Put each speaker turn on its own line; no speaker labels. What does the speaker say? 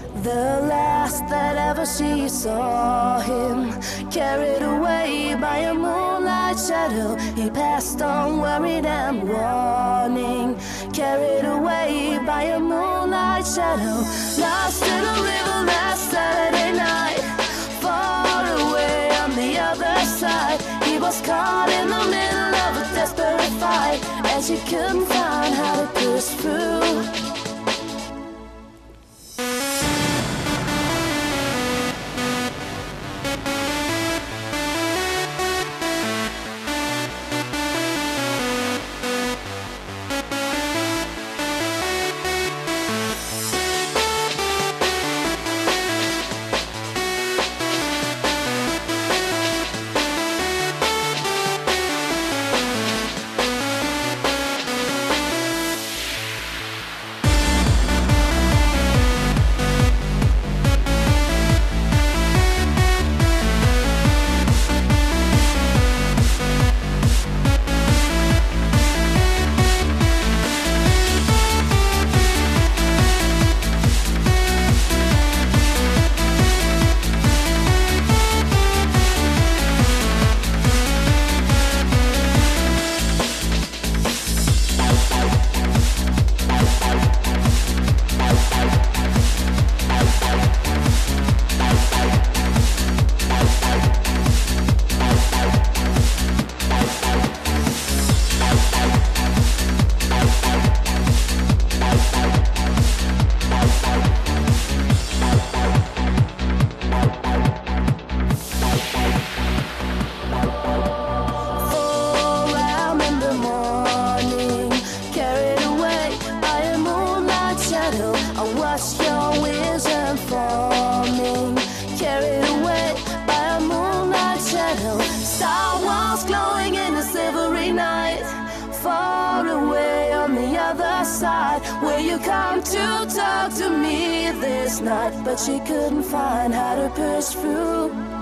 The last that ever she saw him, carried away by a moonlight shadow. He passed on worried and warning, carried away by a moonlight shadow. Lost in a river last Saturday night, far away on the other side. He was caught in the middle of a desperate fight, and she couldn't find how to push through. I watched your vision forming, carried away by a moonlight shadow. Star Wars glowing in the silvery night, far away on the other side. Will you come to talk to me this night? But she couldn't find how to push through.